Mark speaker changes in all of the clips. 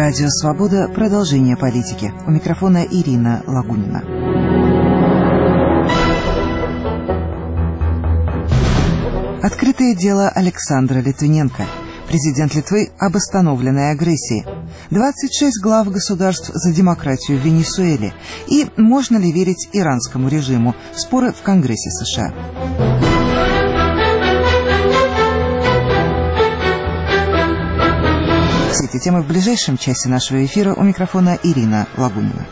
Speaker 1: Радио «Свобода». Продолжение политики. У микрофона Ирина Лагунина. Открытое дело Александра Литвиненко. Президент Литвы об остановленной агрессии. 26 глав государств за демократию в Венесуэле. И можно ли верить иранскому режиму? Споры в Конгрессе США. Все эти темы в ближайшем часе нашего эфира. У микрофона Ирина Лагунина.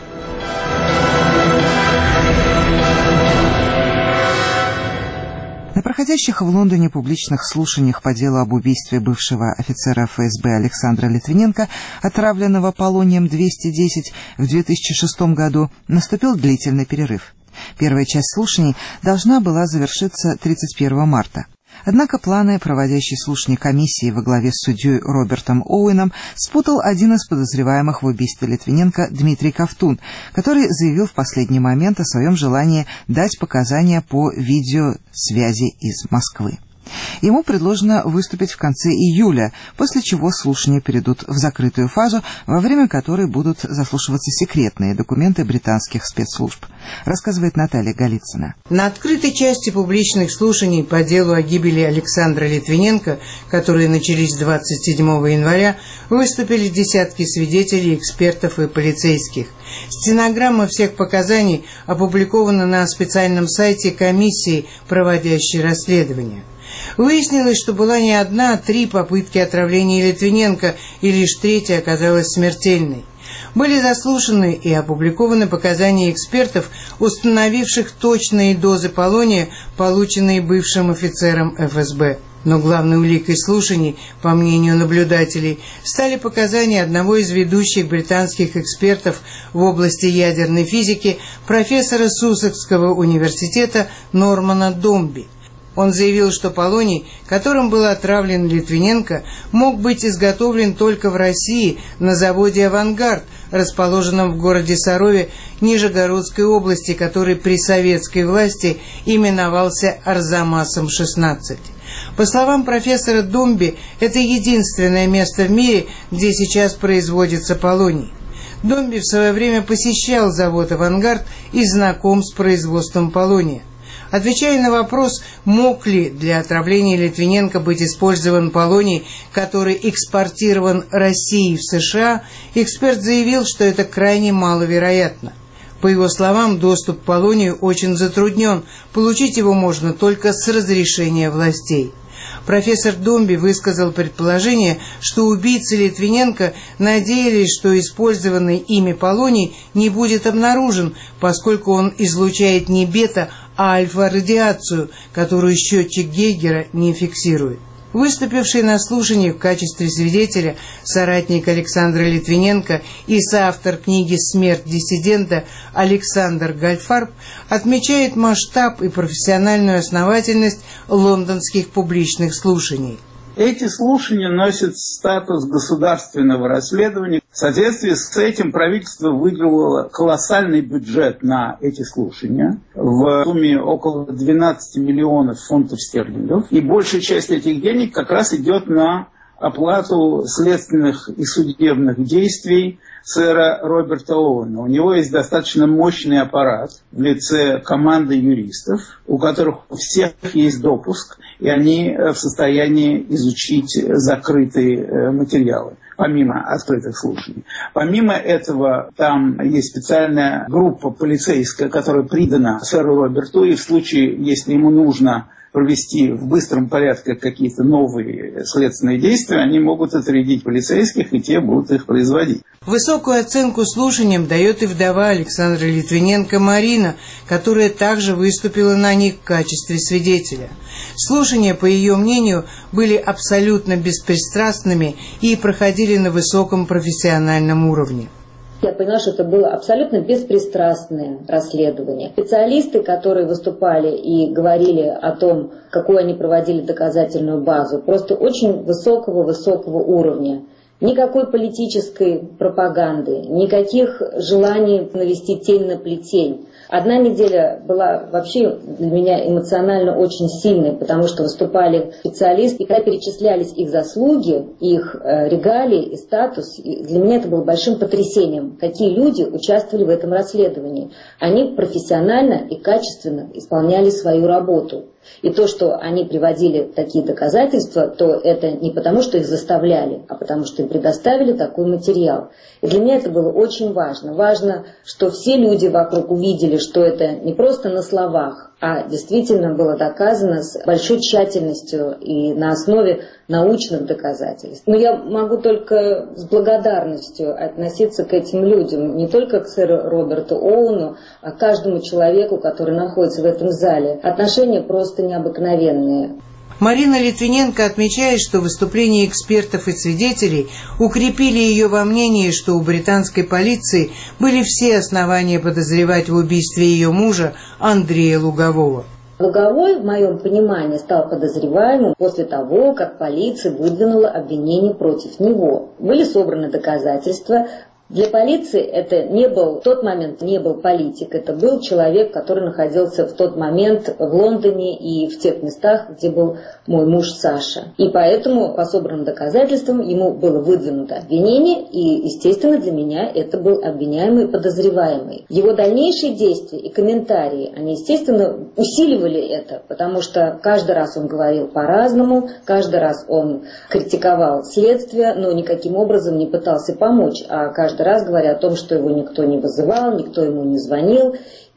Speaker 1: На проходящих в Лондоне публичных слушаниях по делу об убийстве бывшего офицера ФСБ Александра Литвиненко, отравленного полонием-210 в 2006 году, наступил длительный перерыв. Первая часть слушаний должна была завершиться 31 марта. Однако планы проводящей слушания комиссии во главе с судьей Робертом Оуэном спутал один из подозреваемых в убийстве Литвиненко Дмитрий Ковтун, который заявил в последний момент о своем желании дать показания по видеосвязи из Москвы. Ему предложено выступить в конце июля, после чего слушания перейдут в закрытую фазу, во время которой будут заслушиваться секретные документы британских спецслужб, рассказывает Наталья Голицына.
Speaker 2: На открытой части публичных слушаний по делу о гибели Александра Литвиненко, которые начались 27 января, выступили десятки свидетелей, экспертов и полицейских. Стенограмма всех показаний опубликована на специальном сайте комиссии, проводящей расследование. Выяснилось, что была не одна, а 3 попытки отравления Литвиненко, и лишь третья оказалась смертельной. Были заслушаны и опубликованы показания экспертов, установивших точные дозы полония, полученные бывшим офицером ФСБ. Но главной уликой слушаний, по мнению наблюдателей, стали показания одного из ведущих британских экспертов в области ядерной физики, профессора Суссекского университета Нормана Домби. Он заявил, что полоний, которым был отравлен Литвиненко, мог быть изготовлен только в России на заводе «Авангард», расположенном в городе Сарове Нижегородской области, который при советской власти именовался Арзамасом-16. По словам профессора Домби, это единственное место в мире, где сейчас производится полоний. Домби в свое время посещал завод «Авангард» и знаком с производством полония. Отвечая на вопрос, мог ли для отравления Литвиненко быть использован полоний, который экспортирован Россией в США, эксперт заявил, что это крайне маловероятно. По его словам, доступ к полонию очень затруднен, получить его можно только с разрешения властей. Профессор Домби высказал предположение, что убийцы Литвиненко надеялись, что использованный ими полоний не будет обнаружен, поскольку он излучает не бета, а альфа-радиацию, которую счетчик Гейгера не фиксирует. Выступивший на слушании в качестве свидетеля соратник Александра Литвиненко и соавтор книги «Смерть диссидента» Александр Гальфарб отмечает масштаб и профессиональную основательность лондонских публичных слушаний.
Speaker 3: Эти слушания носят статус государственного расследования. В соответствии с этим правительство выделило колоссальный бюджет на эти слушания в сумме около 12 миллионов фунтов стерлингов. И большая часть этих денег как раз идет на оплату следственных и судебных действий сэра Роберта Оуэна. У него есть достаточно мощный аппарат в лице команды юристов, у которых у всех есть допуск, и они в состоянии изучить закрытые материалы, помимо открытых слушаний. Помимо этого, там есть специальная группа полицейская, которая придана сэру Роберту, и в случае, если ему нужно провести в быстром порядке какие-то новые следственные действия, они могут отрядить полицейских, и те будут их производить.
Speaker 2: Высокую оценку слушаниям дает и вдова Александра Литвиненко Марина, которая также выступила на них в качестве свидетеля. Слушания, по ее мнению, были абсолютно беспристрастными и проходили на высоком профессиональном уровне.
Speaker 4: Я поняла, что это было абсолютно беспристрастное расследование. Специалисты, которые выступали и говорили о том, какую они проводили доказательную базу, просто очень высокого уровня. Никакой политической пропаганды, никаких желаний навести тень на плетень. Одна неделя была вообще для меня эмоционально очень сильной, потому что выступали специалисты, и когда перечислялись их заслуги, их регалии и статус, и для меня это было большим потрясением, какие люди участвовали в этом расследовании. Они профессионально и качественно исполняли свою работу. И то, что они приводили такие доказательства, то это не потому, что их заставляли, а потому, что им предоставили такой материал. И для меня это было очень важно. Важно, что все люди вокруг увидели, что это не просто на словах, а действительно было доказано с большой тщательностью и на основе научных доказательств. Но я могу только с благодарностью относиться к этим людям, не только к сэру Роберту Оуэну, а к каждому человеку, который находится в этом зале. Отношения просто необыкновенные.
Speaker 2: Марина Литвиненко отмечает, что выступления экспертов и свидетелей укрепили ее во мнении, что у британской полиции были все основания подозревать в убийстве ее мужа Андрея Лугового.
Speaker 4: Луговой, в моем понимании, стал подозреваемым после того, как полиция выдвинула обвинение против него. Были собраны доказательства. Для полиции это в тот момент не был политик, это был человек, который находился в тот момент в Лондоне и в тех местах, где был мой муж Саша. И поэтому по собранным доказательствам ему было выдвинуто обвинение, и, естественно, для меня это был обвиняемый и подозреваемый. Его дальнейшие действия и комментарии, они, естественно, усиливали это, потому что каждый раз он говорил по-разному, каждый раз он критиковал следствие, но никаким образом не пытался помочь, а каждый раз говоря о том, что его никто не вызывал, никто ему не звонил,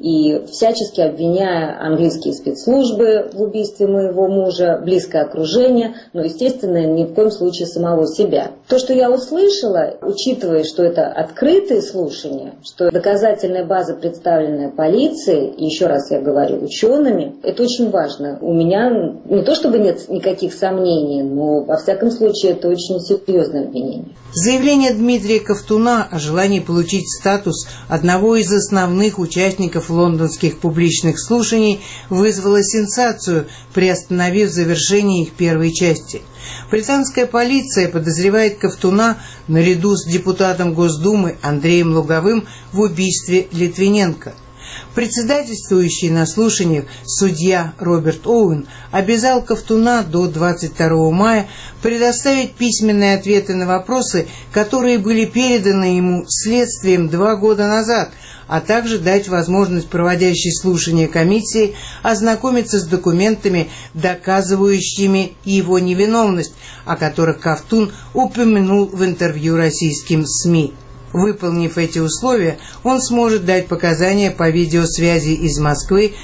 Speaker 4: и всячески обвиняя английские спецслужбы в убийстве моего мужа, близкое окружение, но, естественно, ни в коем случае самого себя. То, что я услышала, учитывая, что это открытые слушания, что доказательная база, представленная полицией, и еще раз я говорю, учеными, это очень важно. У меня не то чтобы нет никаких сомнений, но, во всяком случае, это очень серьезное обвинение.
Speaker 2: Заявление Дмитрия Ковтуна о желании получить статус одного из основных участников лондонских публичных слушаний вызвало сенсацию, приостановив завершение их первой части. Британская полиция подозревает Ковтуна наряду с депутатом Госдумы Андреем Луговым в убийстве Литвиненко. Председательствующий на слушаниях судья Роберт Оуэн обязал Ковтуна до 22 мая предоставить письменные ответы на вопросы, которые были переданы ему следствием 2 года назад, а также дать возможность проводящей слушания комиссии ознакомиться с документами, доказывающими его невиновность, о которых Ковтун упомянул в интервью российским СМИ. Выполнив эти условия, он сможет дать показания по видеосвязи из Москвы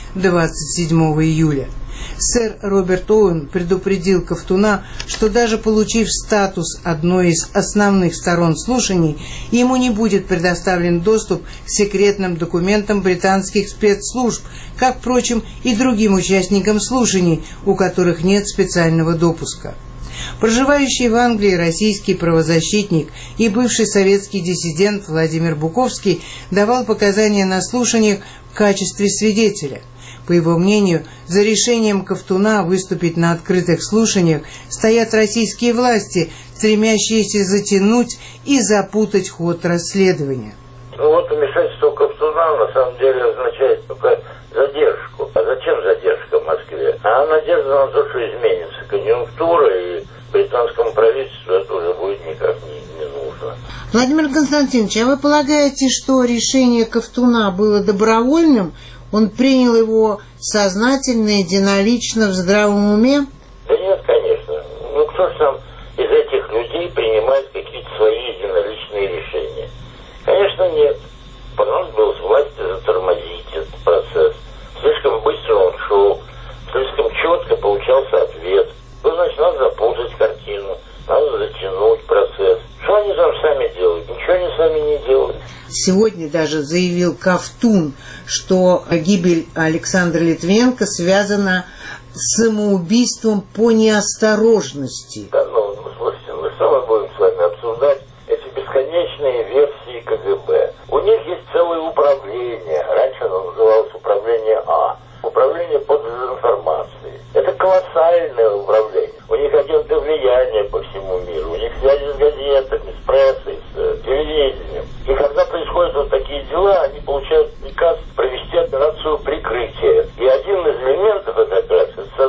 Speaker 2: 27 июля. Сэр Роберт Оуэн предупредил Ковтуна, что даже получив статус одной из основных сторон слушаний, ему не будет предоставлен доступ к секретным документам британских спецслужб, как, впрочем, и другим участникам слушаний, у которых нет специального допуска. Проживающий в Англии российский правозащитник и бывший советский диссидент Владимир Буковский давал показания на слушаниях в качестве свидетеля. По его мнению, за решением Ковтуна выступить на открытых слушаниях стоят российские власти, стремящиеся затянуть и запутать ход расследования.
Speaker 5: Вмешательство Ковтуна на самом деле означает только задержку. А зачем задержка в Москве? А надежда на то, что изменится конъюнктура, и британскому правительству это уже будет никак не нужно.
Speaker 2: Владимир Константинович, а вы полагаете, что решение Ковтуна было добровольным? Он принял его сознательно, единолично, в здравом уме?
Speaker 5: Да нет, конечно. Кто же там из этих людей принимает какие-то свои единоличные решения? Конечно, нет. Потому что был с власти затормозить этот процесс. Слишком быстро он шел, слишком четко получался ответ. Значит, надо запутать картину, надо затянуть процесс. Что они там сами делают? Ничего они сами не делают.
Speaker 2: Сегодня даже заявил Ковтун, что гибель Александра Литвиненко связана с самоубийством по неосторожности.
Speaker 5: Да, слушайте, что мы будем с вами обсуждать эти бесконечные версии КГБ? У них есть целое управление. Раньше оно называлось управление А. Управление по дезинформации. Это колоссальное управление. У них агенты влияния по всему миру. У них связи с газетами,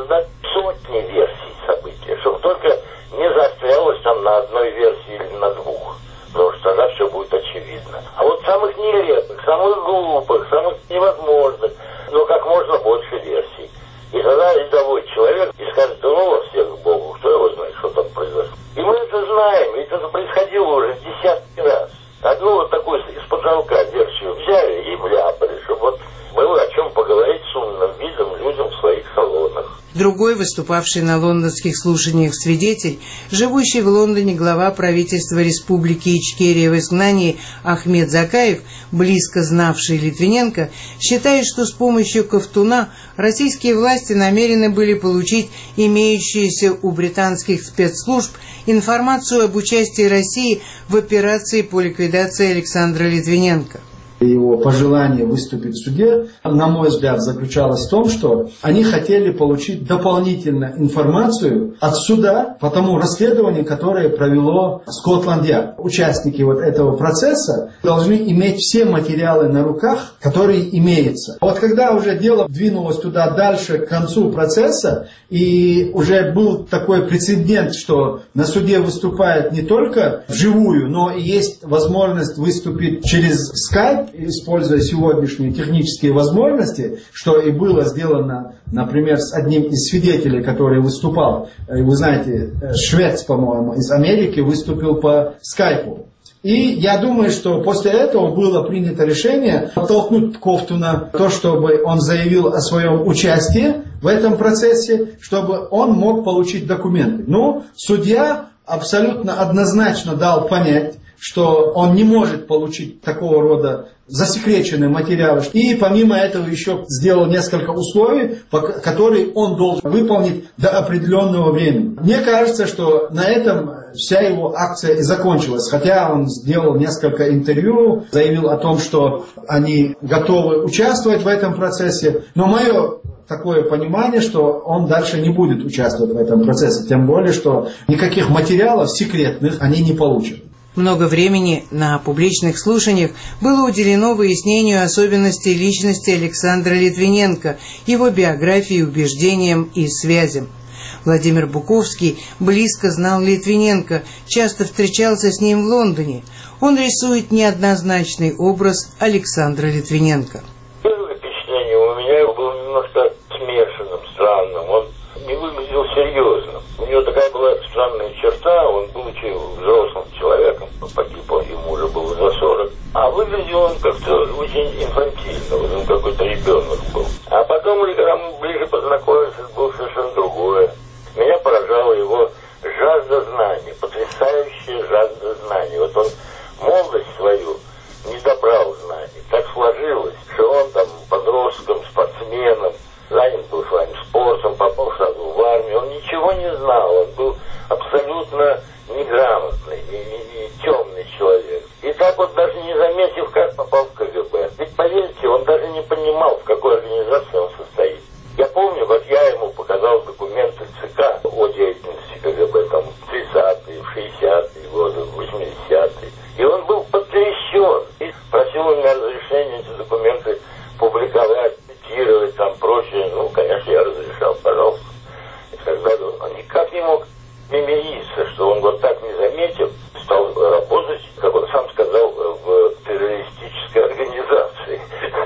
Speaker 5: дать сотни версий событий, чтобы только не застрялось там на одной версии или на двух. Потому что тогда все будет очевидно. А вот самых нелепых, самых глупых, самых невозможных, но как можно больше версий. И тогда рядовой человек и скажет: да ну во всех Богу, кто его знает, что там произошло. И мы это знаем, ведь это происходило уже десятки раз. Одну вот такую из потолка версию взяли и вляпали, чтобы вот было о чем поговорить с умным видом людям в своих салонах.
Speaker 2: Другой, выступавший на лондонских слушаниях свидетель, живущий в Лондоне глава правительства Республики Ичкерия в изгнании Ахмед Закаев, близко знавший Литвиненко, считает, что с помощью Ковтуна российские власти намерены были получить имеющуюся у британских спецслужб информацию об участии России в операции по ликвидации Александра Литвиненко.
Speaker 6: Его пожелание выступить в суде, на мой взгляд, заключалось в том, что они хотели получить дополнительную информацию от суда по тому расследованию, которое провело Скотланд-Ярд. Участники вот этого процесса должны иметь все материалы на руках, которые имеются. Вот когда уже дело двинулось туда дальше, к концу процесса, и уже был такой прецедент, что на суде выступает не только вживую, но и есть возможность выступить через скайп, используя сегодняшние технические возможности, что и было сделано, например, с одним из свидетелей, который выступал. Вы знаете, швец, по-моему, из Америки выступил по скайпу. И я думаю, что после этого было принято решение оттолкнуть Ковтуна, то, чтобы он заявил о своем участии в этом процессе, чтобы он мог получить документы. Но судья абсолютно однозначно дал понять, что он не может получить такого рода засекреченные материалы. И помимо этого еще сделал несколько условий, которые он должен выполнить до определенного времени. Мне кажется, что на этом вся его акция и закончилась. Хотя он сделал несколько интервью, заявил о том, что они готовы участвовать в этом процессе. Но мое такое понимание, что он дальше не будет участвовать в этом процессе. Тем более, что никаких материалов секретных они не получат.
Speaker 2: Много времени на публичных слушаниях было уделено выяснению особенностей личности Александра Литвиненко, его биографии, убеждениям и связям. Владимир Буковский близко знал Литвиненко, часто встречался с ним в Лондоне. Он рисует неоднозначный образ Александра Литвиненко.
Speaker 5: Первое впечатление у меня было немножко смешанным, странным. Он не выглядел серьезным. У него такая была странная черта, он, будучи взрослым человеком, погиб, ему уже было за 40, а выглядел он как-то очень инфантильно, он какой-то ребенок был. А потом, когда мы ближе познакомились, это было совершенно другое. Меня поражала его жажда знаний, потрясающая жажда знаний. Вот он молодость свою не добрал знаний. Так сложилось, что он там подростком, спортсменом, занят был своим спортом, попал сразу в армию. Он ничего не знал, он был абсолютно неграмотный, темный человек. И так вот даже не заметив, как попал в КГБ. Ведь поверьте, он даже не понимал, в какой организации он состоит. Я помню, как я ему показал документы ЦК о деятельности КГБ, там, в 30-е, в 60-е годы, в 80-е. И он был потрясен. И просил у меня разрешения эти документы публиковать, цитировать, там, прочее. Ну, конечно, я разрешал, пожалуйста. И тогда он никак не мог примириться, что он вот так не заметил, стал работать, как он сам сказал, в террористической организации.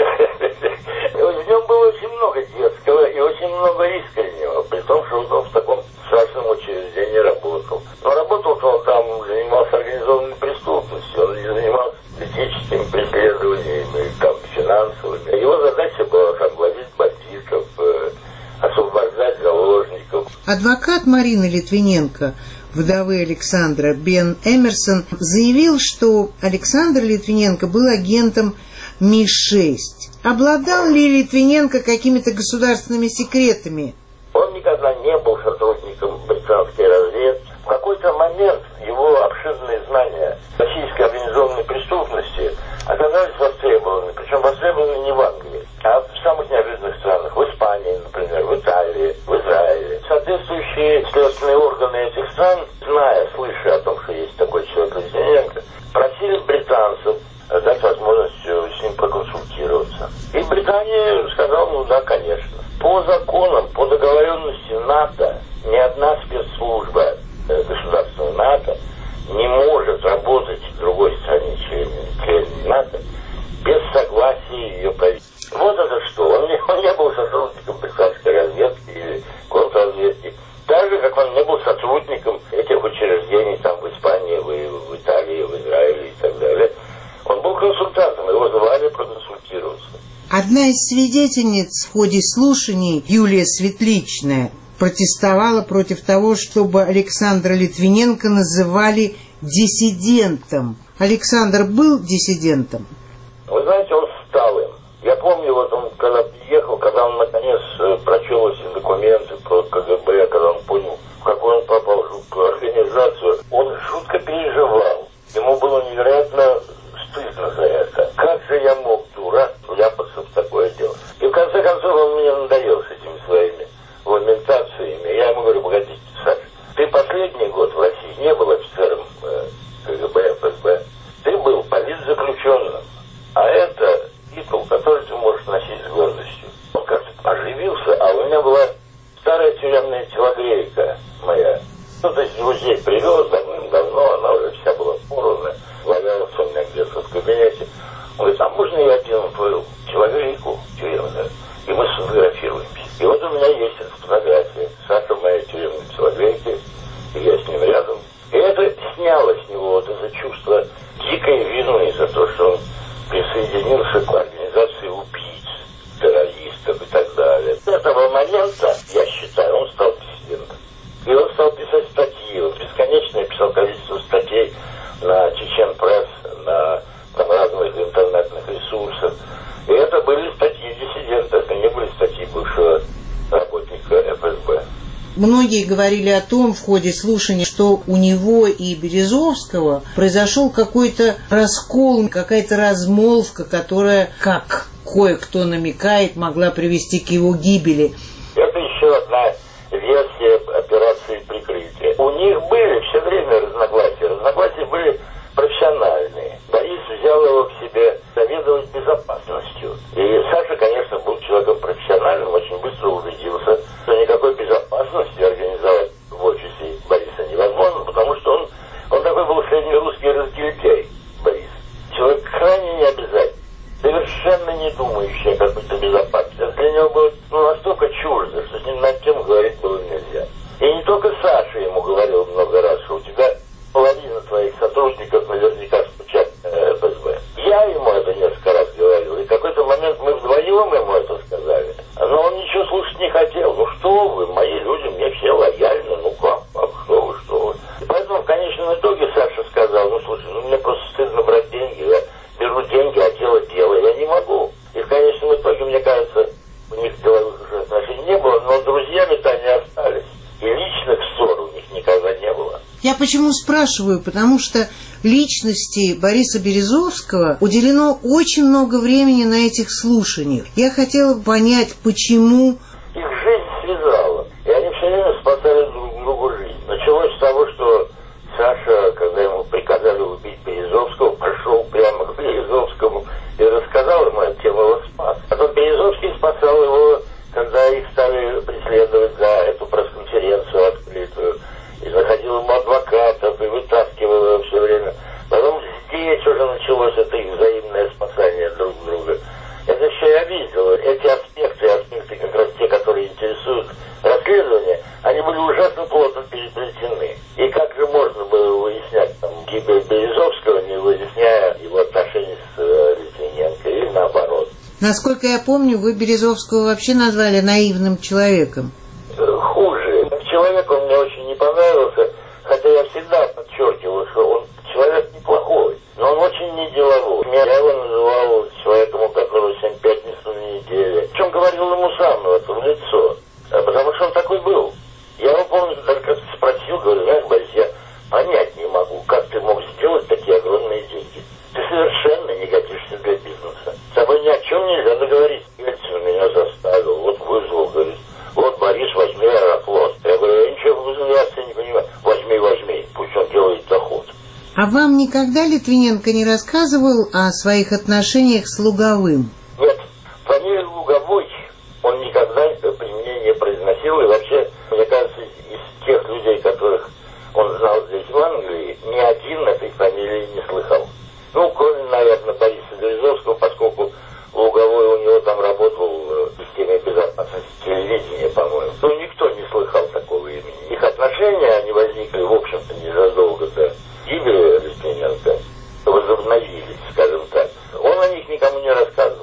Speaker 5: В нем было очень много детского и очень много искреннего, при том, что он в таком страшном учреждении работал. Но работал он там, занимался организованной преступностью, он не занимался политическими преследованиями, там, финансовыми. Его задача была там ловить бандитов, освобождать заложников.
Speaker 2: Адвокат Марины Литвиненко, вдовы Александра, Бен Эмерсон, заявил, что Александр Литвиненко был агентом Ми-6. Обладал ли Литвиненко какими-то государственными секретами?
Speaker 5: Он никогда не был сотрудником британской разведки. В какой-то момент его обширные знания российской организованной преступности оказались востребованы. Причем востребованы не в Англии, а в самых неожиданных странах. В Испании, например, в Италии, в Израиле. Соответствующие следственные органы этих стран, зная, слыша о том, что есть такой человек Литвиненко, просили британцев дать возможность с ним проконсультироваться. И Британия сказала, ну да, конечно. По законам, по договоренности
Speaker 2: Одна из свидетельниц в ходе слушаний, Юлия Светличная, протестовала против того, чтобы Александра Литвиненко называли диссидентом. Александр был диссидентом?
Speaker 5: Вы знаете, он стал им. Я помню, вот он, когда приехал, когда он наконец прочел эти документы про КГБ, когда он понял, в какую он попал в жуткую организацию, он жутко переживал. Ему было невероятно стыдно за это. Как же я мог, дурак, вляпаться в такое дело? И в конце концов он мне надоел с этими своими ламентациями. Я ему говорю: погодите, Саша, ты последний год в России не был офицером КГБ, ФСБ. Ты был политзаключенным. А это титул, который ты можешь носить с гордостью. Он как-то оживился, а у меня была старая тюремная телогрейка моя. Кто-то из друзей привез давным-давно, она уже вся была порванная, валялась у меня где-то в кабинете. Он говорит: а можно я одену твою телогрейку тюремную, и мы сфотографируемся? И вот у меня есть эта фотография. Саша в моей тюремной телогрейке, и я с ним рядом. И это сняло с него вот это чувство дикой вины за то, что он присоединился к организации убийц, террористов и так далее. С этого момента, я считаю, он стал диссидентом. И он стал писать статьи. Он бесконечно писал количество статей на Чечен Пресс, на там разных интернетных ресурсах. И это были статьи диссидента, это не были статьи бывшего работника ФСБ.
Speaker 2: Многие говорили о том в ходе слушаний, что у него и Березовского произошел какой-то раскол, какая-то размолвка, которая, как кое-кто намекает, могла привести к его гибели.
Speaker 5: Это еще одна версия операции прикрытия. У них были все время разногласия. Разногласия были профессиональные. Борис взял его к себе заведовать безопасностью. И Саша, конечно, был человеком профессиональным, очень быстро убедился, что никакой безопасности организовать в офисе Бориса невозможно, потому что он такой был среднерусский разгильдяй, Борис. Человек крайне необязательный, совершенно не думающий о какой-то безопасности. Это для него было настолько чуждо, что с ним на эту тему говорить было нельзя. И не только Саша ему говорил много раз, что у тебя половина твоих сотрудников наверняка стучат ФСБ. Я ему это несколько раз говорил, и в какой-то момент мы вдвоем ему это сказали. Но он ничего слушать не хотел. Ну что вы, мои люди, мне все лояльны, ну как, что вы. Поэтому в конечном итоге Саша сказал: ну слушай, мне просто стыдно брать деньги, я беру деньги, а дело я не могу. И в конечном итоге, мне кажется, у них деловых уже отношений не было, но друзьями-то они остались. И личных ссор у них никогда не было.
Speaker 2: Я почему спрашиваю? Потому что личности Бориса Березовского уделено очень много времени на этих слушаниях. Я хотела понять, почему...
Speaker 5: Их жизнь связала, и они все время спасали друг другу жизнь. Началось с того, что Саша, когда ему приказали убить Березовского, пошел прямо к Березовскому и рассказал ему, тем его спас. А то Березовский спасал его, когда их стали преследовать за эту пресс-конференцию открытую. И находил ему адвокатов, и вытаскивал его все время. Потом здесь уже началось это их взаимное спасание друг друга. Это все я видел. Эти аспекты как раз те, которые интересуют расследование, они были ужасно плотно переплетены. И как же можно было выяснять там гибель Березовского, не выясняя его отношения с Литвиненко, или наоборот.
Speaker 2: Насколько я помню, вы Березовского вообще назвали наивным человеком.
Speaker 5: Хуже. Человек он мне очень не понравился, хотя я всегда подчеркивал, что он человек неплохой, но он очень не деловой. Я его называл человеком, у которого 7 пятниц на неделе. Причем говорил ему сам в лицо, потому что он такой был. Я его помню, только спросил, говорю: знаешь, Борис, я понять не могу, как ты мог сделать такие огромные деньги. Ты совершенно не годишься для бизнеса. С тобой ни о чем нельзя договориться. Ельцин меня заставил, вот вызвал, говорит: вот, Борис, возьми Аэрофлот. Я говорю: я ничего в авиации не понимаю. Возьми, пусть он делает доход.
Speaker 2: А вам никогда Литвиненко не рассказывал о своих отношениях с Луговым?
Speaker 5: Нет, фамилию Луговой он никогда при мне не произносил. И вообще, мне кажется, из тех людей, которых он знал здесь в Англии, ни один этой фамилии не слыхал. Ну, кроме, наверное, Бориса Березовского, поскольку Луговой у него там работал в системе безопасности телевидения, по-моему. Ну, никто не слыхал такого имени. Их отношения, они возникли, в общем-то, незадолго до гибели Литвиненко, возобновились, скажем так. Он о них никому не рассказывал.
Speaker 2: А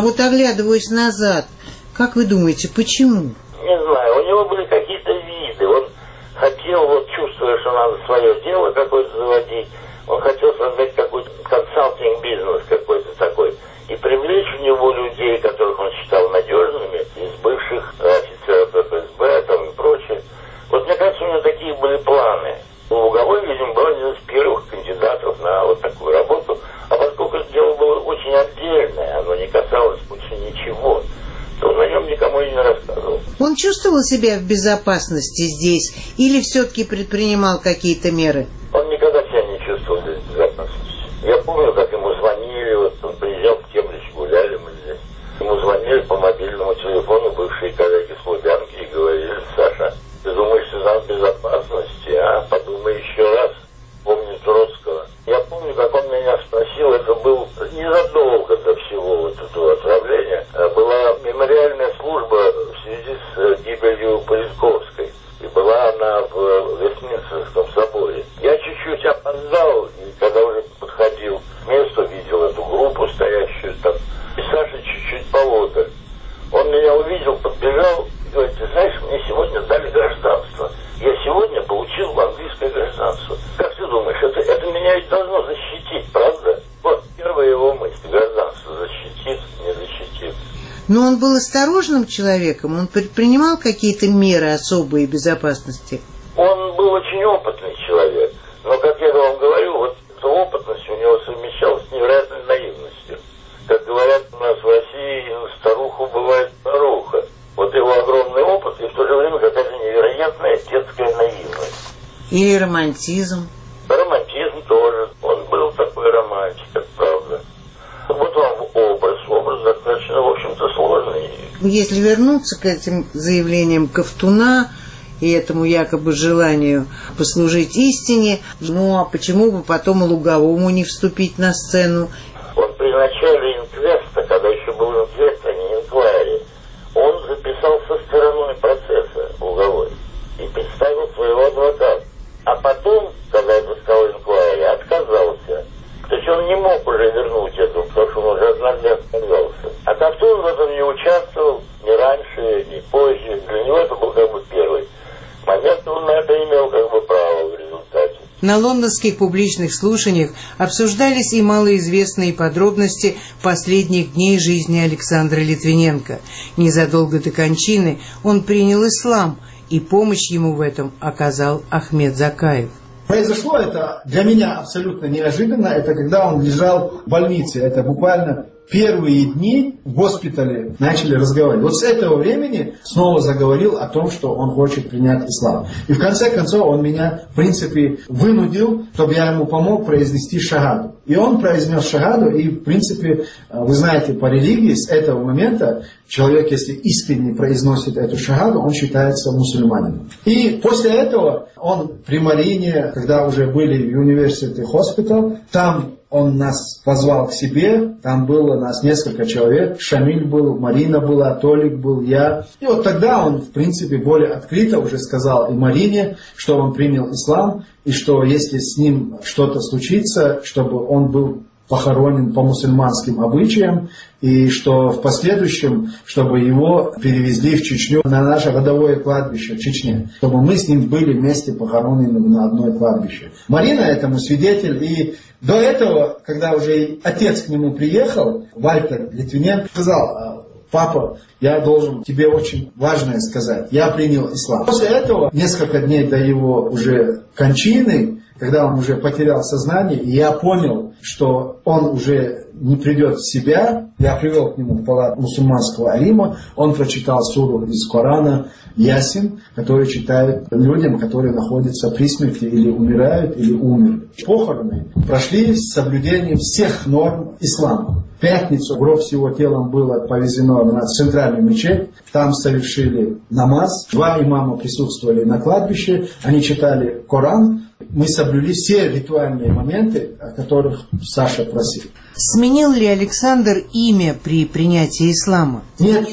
Speaker 2: вот оглядываясь назад, как вы думаете, почему?
Speaker 5: Не знаю, у него были какие-то виды. Он хотел, вот чувствуя, что надо свое дело какое-то заводить, он хотел создать какой-то консалтинг-бизнес какой-то такой. И привлечь в него людей, которых он считал надежными, из бывших офицеров ФСБ там, и прочее. Вот мне кажется, у него такие были планы. Луговой, видимо, был один из первых кандидатов на вот такую работу. А поскольку это дело было очень отдельное, оно не касалось больше ничего, то он о нем никому и не рассказывал.
Speaker 2: Он чувствовал себя в безопасности здесь или все-таки предпринимал какие-то меры?
Speaker 5: Он никогда себя не чувствовал здесь в безопасности. Я помню, как ему звонили, вот он приезжал в Кембридж, гуляли мы здесь. Ему звонили по мобильному телефону бывшие коллеги с Лубянки и говорили: Саша, ты думаешь, ты нам в безопасности, а? Подумай еще раз. Помню Троцкого. Я помню, как он меня спросил, это был незадолго до всего вот этого отравления, была мемориальная служба в связи с гибелью Политковской. И была она в Вестминстерском соборе. Я чуть-чуть опоздал, и когда уже подходил к месту, видел эту группу стоящую там. И Саша чуть-чуть поодаль. Он меня увидел, подбежал и говорит: ты знаешь, мне сегодня дали гражданство. Я сегодня получил английское гражданство. Как ты думаешь, это меня ведь должно защитить, правда? Вот первая его мысль: гражданство защитит, не защитит.
Speaker 2: Но он был осторожным человеком, он предпринимал какие-то меры особой безопасности.
Speaker 5: Он был очень опытный человек, но, как я вам говорю, вот эта опытность у него совмещалась с невероятной наивностью. Как говорят у нас в России, старуху бывает старуха. Вот его огромный опыт и в то же время какая-то невероятная детская наивность.
Speaker 2: Или романтизм.
Speaker 5: Романтизм тоже. Он был такой романтик, это правда. Вот вам образ. Образ достаточно, в общем-то, сложный.
Speaker 2: Если вернуться к этим заявлениям Ковтуна и этому якобы желанию послужить истине, ну а почему бы потом Луговому не вступить на сцену?
Speaker 5: Он при начале инквеста, когда еще был инквест, а не инквайри, он записал со стороной процесса Луговой и представил своего адвоката. А потом, когда это сказал инквайри, отказался. То есть он не мог уже вернуть это, потому что он уже однажды отказался. А Ковтун в этом не участвовал ни раньше, ни позже. Для него это был как бы первый момент, он на это имел как бы право в результате.
Speaker 2: На лондонских публичных слушаниях обсуждались и малоизвестные подробности последних дней жизни Александра Литвиненко. Незадолго до кончины он принял ислам, и помощь ему в этом оказал Ахмед Закаев.
Speaker 6: Произошло это для меня абсолютно неожиданно. Это когда он лежал в больнице. Это буквально первые дни в госпитале начали разговаривать. Вот с этого времени снова заговорил о том, что он хочет принять ислам. И в конце концов он меня, в принципе, вынудил, чтобы я ему помог произнести шагаду. И он произнес шагаду, и, в принципе, вы знаете, по религии с этого момента человек, если искренне произносит эту шагаду, он считается мусульманином. И после этого он при Марине, когда уже были в University Hospital, там он нас позвал к себе, там было нас несколько человек, Шамиль был, Марина была, Толик был, я. И вот тогда он, в принципе, более открыто уже сказал и Марине, что он принял ислам, и что если с ним что-то случится, чтобы он был похоронен по мусульманским обычаям, и что в последующем, чтобы его перевезли в Чечню, на наше родовое кладбище в Чечне, чтобы мы с ним были вместе похоронены на одной кладбище. Марина этому свидетель, и до этого, когда уже отец к нему приехал, Вальтер Литвиненко сказал: папа, я должен тебе очень важное сказать, я принял ислам. После этого, несколько дней до его уже кончины, когда он уже потерял сознание, и я понял, что он уже не придет в себя, я привел к нему в палату мусульманского алима, он прочитал суру из Корана Ясин, который читают людям, которые находятся при смерти или умирают, или умерли. Похороны прошли с соблюдением всех норм ислама. В пятницу гроб с его телом было повезено на центральную мечеть, там совершили намаз, 2 имама присутствовали на кладбище, они читали Коран. Мы соблюли все ритуальные моменты, о которых Саша просил.
Speaker 2: Сменил ли Александр имя при принятии ислама?
Speaker 6: Нет.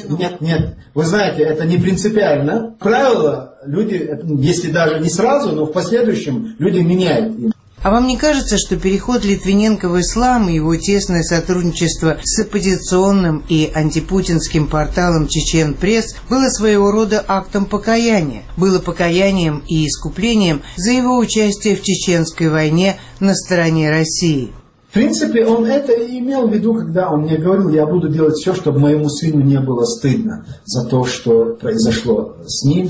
Speaker 6: Вы знаете, это не принципиально. Правило, люди, если даже не сразу, но в последующем люди меняют имя.
Speaker 2: А вам не кажется, что переход Литвиненко в ислам и его тесное сотрудничество с оппозиционным и антипутинским порталом «Чечен-пресс» было своего рода актом покаяния, было покаянием и искуплением за его участие в чеченской войне на стороне России?
Speaker 6: В принципе, он это и имел в виду, когда он мне говорил: я буду делать все, чтобы моему сыну не было стыдно за то, что произошло с ним,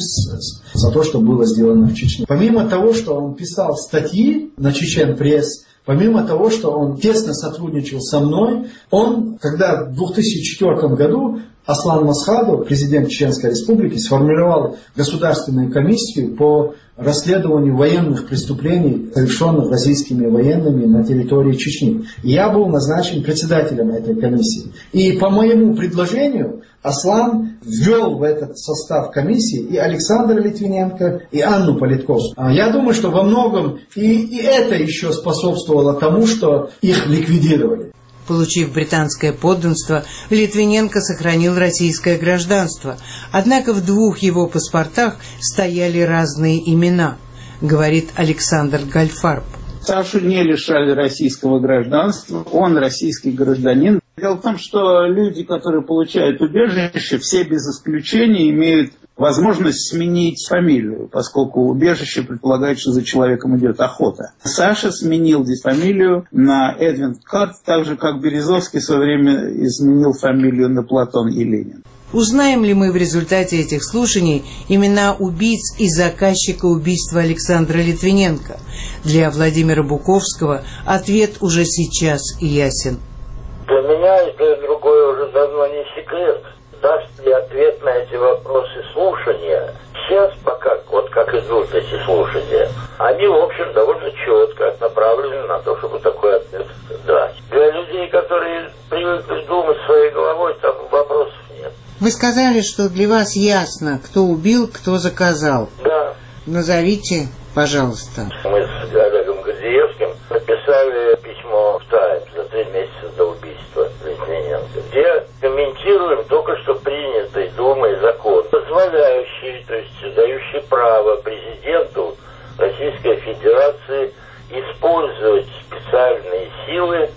Speaker 6: за то, что было сделано в Чечне. Помимо того, что он писал статьи на Чечен-пресс, помимо того, что он тесно сотрудничал со мной, он, когда в 2004 году Аслан Масхадов, президент Чеченской Республики, сформировал государственную комиссию по расследованию военных преступлений, совершенных российскими военными на территории Чечни. Я был назначен председателем этой комиссии. И по моему предложению Аслан ввел в этот состав комиссии и Александра Литвиненко, и Анну Политковскую. Я думаю, что во многом и это еще способствовало тому, что их ликвидировали.
Speaker 2: Получив британское подданство, Литвиненко сохранил российское гражданство. Однако в двух его паспортах стояли разные имена, говорит Александр Гальфарб.
Speaker 3: Сашу не лишали российского гражданства, он российский гражданин. Дело в том, что люди, которые получают убежище, все без исключения имеют возможность сменить фамилию, поскольку убежище предполагает, что за человеком идет охота. Саша сменил здесь фамилию на Эдвин Карт, так же, как Березовский в свое время изменил фамилию на Платон и Ленин.
Speaker 2: Узнаем ли мы в результате этих слушаний имена убийц и заказчика убийства Александра Литвиненко? Для Владимира Буковского ответ уже сейчас ясен.
Speaker 5: Для меня и для другое уже давно не секрет. Даст ли ответ на эти вопросы слушания? Сейчас пока, вот как идут эти слушания, они, в общем, довольно четко направлены на то, чтобы такой ответ дать. Для людей, которые привыкли думать своей головой, там вопросов нет.
Speaker 2: Вы сказали, что для вас ясно, кто убил, кто заказал.
Speaker 5: Да.
Speaker 2: Назовите, пожалуйста.
Speaker 5: Мы с Олегом Гордеевским написали письмо в «Таймс» за 3 месяца до убийства Литвиненко, где комментируем только что принятый Думой закон, позволяющий, то есть дающий право президенту Российской Федерации использовать специальные силы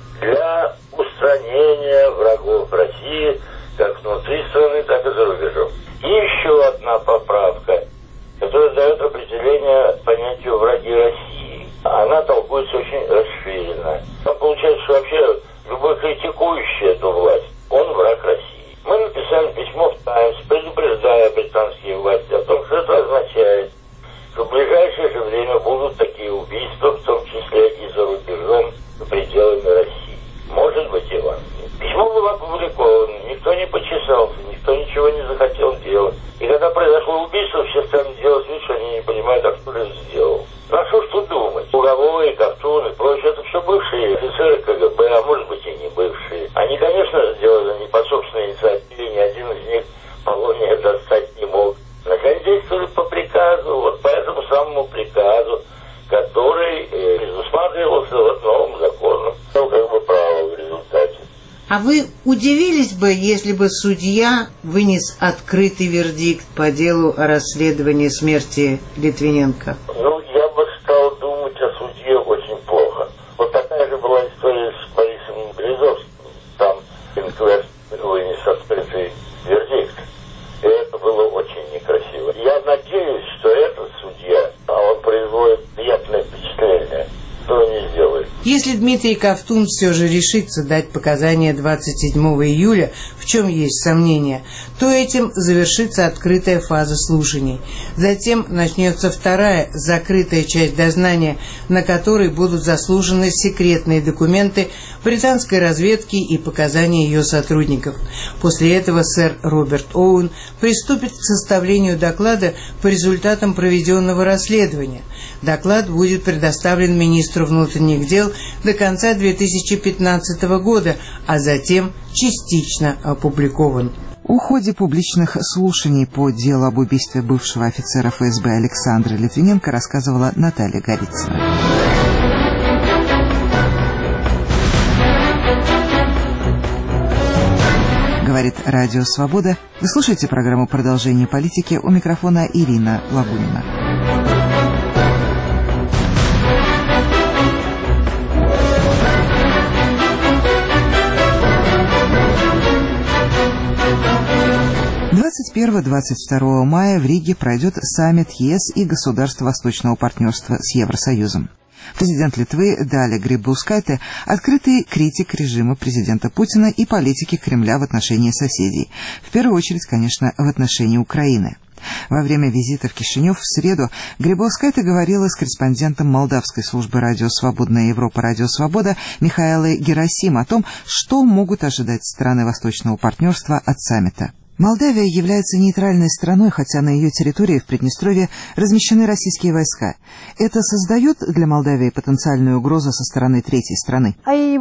Speaker 5: для устранения врагов России как внутри страны, так и за рубежом. И еще одна поправка, которая дает определение понятию «враги России». Она толкуется очень расширенно. Там получается, что вообще любой критикующий эту власть, он враг России. Мы написали письмо в «Таймс», предупреждая британские власти о том, что это означает, что в ближайшее же время будут такие убийства, в том числе и за рубежом, за пределами России. Может быть, Иван. Письмо было опубликовано, никто не почесался, никто ничего не захотел делать. И когда произошло убийство, все стали делать вид, что они не понимают, а кто это сделал. Ну а что ж тут думать? Луговой, Ковтун и прочее, это все бывшие офицеры КГБ, а может быть и не бывшие. Они, конечно, сделали не по собственной инициативе, ни один из них Полония достать не мог. Но они действовали по приказу, вот по этому самому приказу, который предусматривался вот новым законом. Ну, как бы право в результате.
Speaker 2: А вы удивились бы, если бы судья вынес открытый вердикт по делу о расследовании смерти Литвиненко?
Speaker 5: Ну, я бы стал думать о судье очень плохо. Вот такая же была история с Борисом Березовским. Там инквест вынес открытый вердикт. И это было очень некрасиво. Я надеюсь, что этот судья, он производит приятное впечатление, что не сделает.
Speaker 2: Если Дмитрий Ковтун все же решится дать показания 27 июля, в чем есть сомнения, то этим завершится открытая фаза слушаний. Затем начнется вторая, закрытая часть дознания, на которой будут заслушаны секретные документы британской разведки и показания ее сотрудников. После этого сэр Роберт Оуэн приступит к составлению доклада по результатам проведенного расследования. Доклад будет предоставлен министру внутренних дел до конца 2015 года, а затем частично опубликован.
Speaker 1: О ходе публичных слушаний по делу об убийстве бывшего офицера ФСБ Александра Литвиненко рассказывала Наталья Голицына. Говорит Радио Свобода. Вы слушаете программу «Продолжение политики», у микрофона Ирина Лабунина. 21-22 мая в Риге пройдет саммит ЕС и государств Восточного партнерства с Евросоюзом. Президент Литвы Даля Грибаускайте – открытый критик режима президента Путина и политики Кремля в отношении соседей. В первую очередь, конечно, в отношении Украины. Во время визита в Кишинев в среду Грибаускайте говорила с корреспондентом молдавской службы «Радио Свободная Европа» «Радио Свобода» Михаилой Герасим о том, что могут ожидать страны Восточного партнерства от саммита. Молдавия является нейтральной страной, хотя на ее территории в Приднестровье размещены российские войска. Это создает для Молдавии потенциальную угрозу со стороны третьей страны?
Speaker 7: Я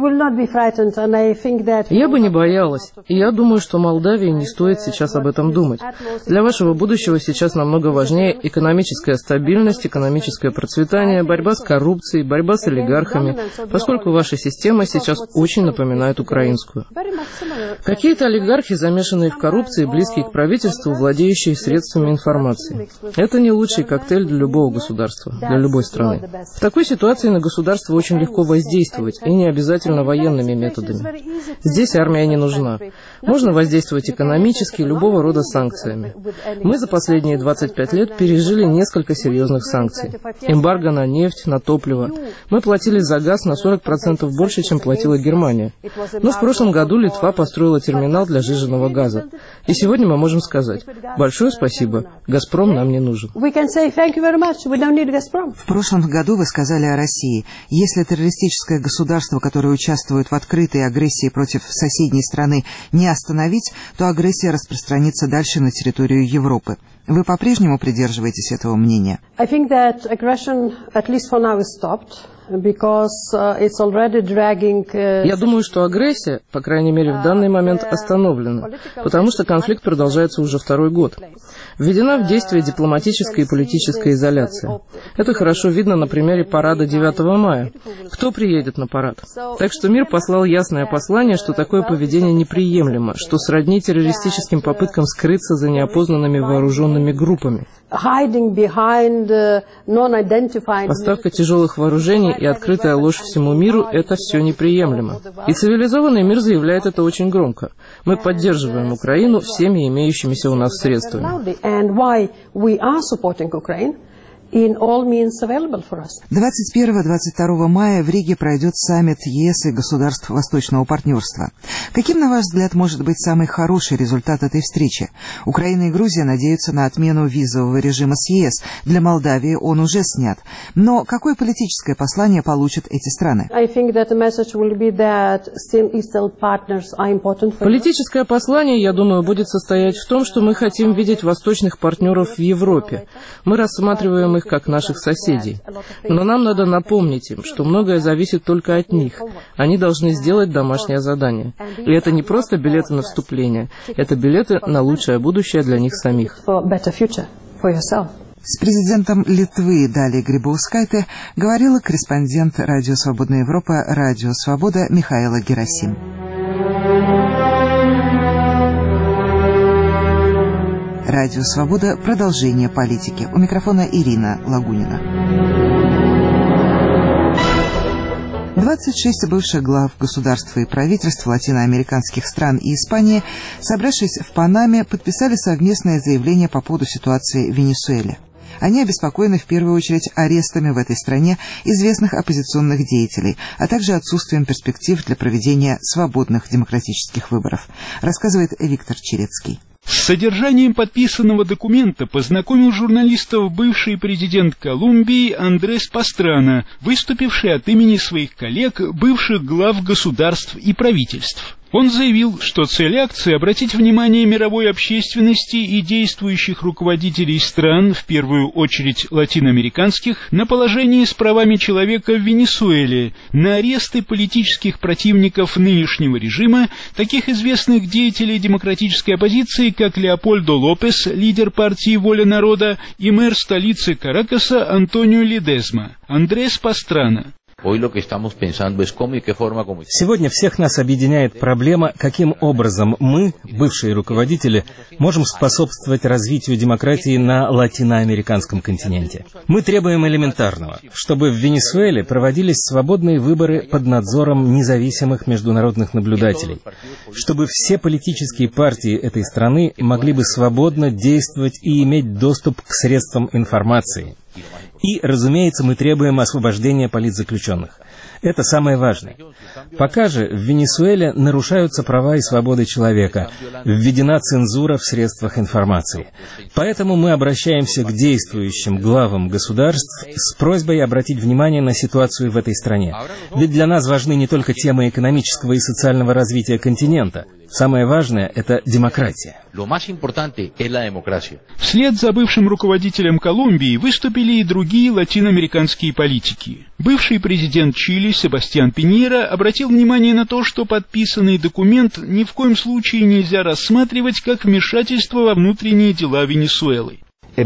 Speaker 7: бы не боялась. И я думаю, что Молдавии не стоит сейчас об этом думать. Для вашего будущего сейчас намного важнее экономическая стабильность, экономическое процветание, борьба с коррупцией, борьба с олигархами, поскольку ваша система сейчас очень напоминает украинскую. Какие-то олигархи, замешанные в коррупции, близкие к правительству, владеющие средствами информации. Это не лучший коктейль для любого государства, для любой страны. В такой ситуации на государство очень легко воздействовать, и не обязательно военными методами. Здесь армия не нужна. Можно воздействовать экономически, любого рода санкциями. Мы за последние 25 лет пережили несколько серьезных санкций. Эмбарго на нефть, на топливо. Мы платили за газ на 40% больше, чем платила Германия. Но в прошлом году Литва построила терминал для сжиженного газа. И сегодня мы можем сказать: большое спасибо, «Газпром» нам не нужен.
Speaker 1: В прошлом году вы сказали о России: если террористическое государство, которое участвует в открытой агрессии против соседней страны, не остановить, то агрессия распространится дальше на территорию Европы. Вы по-прежнему придерживаетесь этого мнения?
Speaker 7: Я думаю, что агрессия, по крайней мере в данный момент, остановлена, потому что конфликт продолжается уже второй год. Введена в действие дипломатическая и политическая изоляция. Это хорошо видно на примере парада 9 мая. Кто приедет на парад? Так что мир послал ясное послание, что такое поведение неприемлемо, что сродни террористическим попыткам скрыться за неопознанными вооруженными группами. Поставка тяжелых вооружений и открытая ложь всему миру – это все неприемлемо. И цивилизованный мир заявляет это очень громко. Мы поддерживаем Украину всеми имеющимися у нас средствами.
Speaker 1: 21-22 мая в Риге пройдет саммит ЕС и государств Восточного партнерства. Каким, на ваш взгляд, может быть самый хороший результат этой встречи? Украина и Грузия надеются на отмену визового режима с ЕС. Для Молдавии он уже снят. Но какое политическое послание получат эти страны?
Speaker 7: Политическое послание, я думаю, будет состоять в том, что мы хотим видеть восточных партнеров в Европе. Мы рассматриваем их как наших соседей. Но нам надо напомнить им, что многое зависит только от них. Они должны сделать домашнее задание. И это не просто билеты на вступление, это билеты на лучшее будущее для них самих.
Speaker 1: С президентом Литвы Далей Грибаускайте говорила корреспондент «Радио Свободная Европа» «Радио Свобода» Михаила Герасим. Радио «Свобода» – продолжение политики. У микрофона Ирина Лагунина. 26 бывших глав государств и правительств латиноамериканских стран и Испании, собравшись в Панаме, подписали совместное заявление по поводу ситуации в Венесуэле. Они обеспокоены в первую очередь арестами в этой стране известных оппозиционных деятелей, а также отсутствием перспектив для проведения свободных демократических выборов, рассказывает Виктор Черецкий.
Speaker 8: С содержанием подписанного документа познакомил журналистов бывший президент Колумбии Андрес Пастрана, выступивший от имени своих коллег, бывших глав государств и правительств. Он заявил, что цель акции – обратить внимание мировой общественности и действующих руководителей стран, в первую очередь латиноамериканских, на положение с правами человека в Венесуэле, на аресты политических противников нынешнего режима, таких известных деятелей демократической оппозиции, как Леопольдо Лопес, лидер партии «Воля народа», и мэр столицы Каракаса Антонио Ледезма. Андрес Пастрана.
Speaker 9: Сегодня всех нас объединяет проблема, каким образом мы, бывшие руководители, можем способствовать развитию демократии на латиноамериканском континенте. Мы требуем элементарного, чтобы в Венесуэле проводились свободные выборы под надзором независимых международных наблюдателей, чтобы все политические партии этой страны могли бы свободно действовать и иметь доступ к средствам информации. И, разумеется, мы требуем освобождения политзаключенных. Это самое важное. Пока же в Венесуэле нарушаются права и свободы человека, введена цензура в средствах информации. Поэтому мы обращаемся к действующим главам государств с просьбой обратить внимание на ситуацию в этой стране. Ведь для нас важны не только темы экономического и социального развития континента. Самое важное – это демократия.
Speaker 8: Вслед за бывшим руководителем Колумбии выступили и другие латиноамериканские политики. Бывший президент Чили Себастьян Пиньера обратил внимание на то, что подписанный документ ни в коем случае нельзя рассматривать как вмешательство во внутренние дела Венесуэлы.
Speaker 10: В